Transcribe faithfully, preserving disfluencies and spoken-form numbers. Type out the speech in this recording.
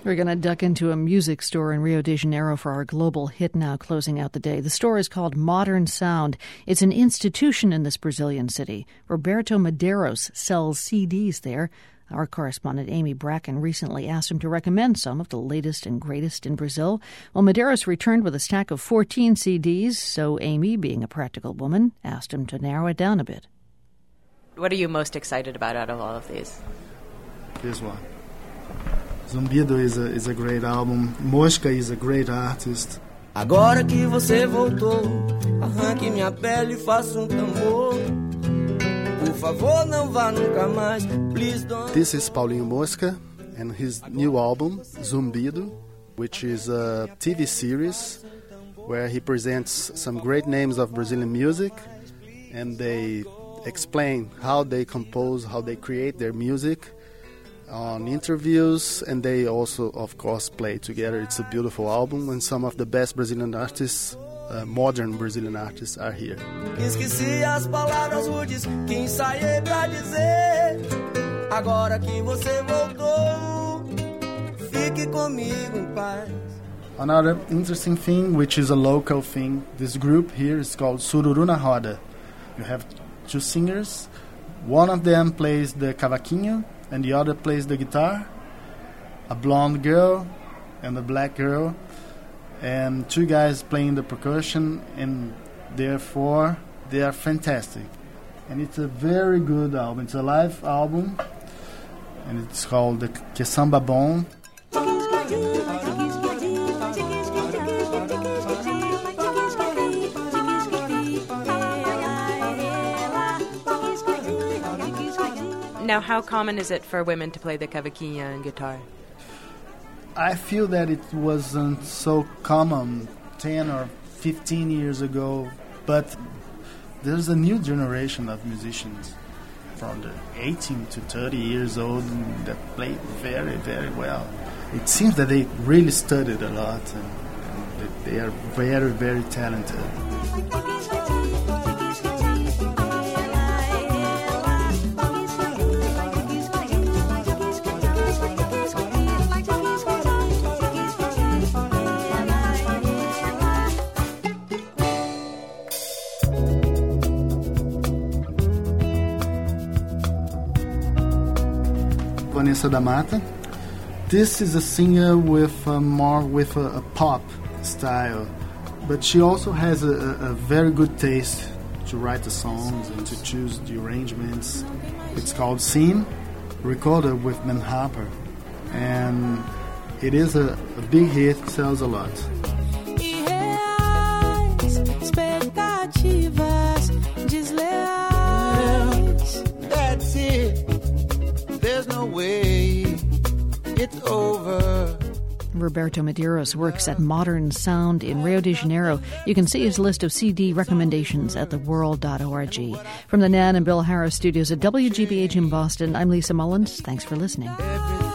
We're going to duck into a music store in Rio de Janeiro for our global hit now, closing out the day. The store is called Modern Sound. It's an institution in this Brazilian city. Roberto Medeiros sells C Ds there. Our correspondent Amy Bracken recently asked him to recommend some of the latest and greatest in Brazil. Well, Medeiros returned with a stack of fourteen C Ds, so Amy, being a practical woman, asked him to narrow it down a bit. What are you most excited about out of all of these? This one. Zumbido is a, is a great album. Mosca is a great artist. Agora que você voltou, arranque minha pele e faça um tambor. Por favor, não vá nunca mais. Please don't. This is Paulinho Mosca and his new album, Zumbido, which is a T V series where he presents some great names of Brazilian music and they explain how they compose, how they create their music on interviews, and they also, of course, play together. It's a beautiful album, and some of the best Brazilian artists, uh, modern Brazilian artists, are here. Esqueci as palavras rudes que ensaiei pra dizer. Agora que você voltou, fique comigo em paz. Another interesting thing, which is a local thing, this group here is called Sururu na Roda. You have two singers. One of them plays the cavaquinho, and the other plays the guitar, a blonde girl and a black girl, and two guys playing the percussion, and therefore they are fantastic. And it's a very good album. It's a live album, and it's called the Que Samba Bom. Now, how common is it for women to play the cavaquinha and guitar? I feel that it wasn't so common ten or fifteen years ago, but there's a new generation of musicians from the eighteen to thirty years old that play very, very well. It seems that they really studied a lot and, and that they are very, very talented. Vanessa da Mata. This is a singer with a more with a, a pop style, but she also has a, a, a very good taste to write the songs and to choose the arrangements. It's called Scene, recorded with Ben Harper, and it is a, a big hit, sells a lot. That's it. There's no way it's over. Roberto Medeiros works at Modern Sound in Rio de Janeiro. You can see his list of C D recommendations at the world dot org. From the Nan and Bill Harris studios at W G B H in Boston, I'm Lisa Mullins. Thanks for listening. Everything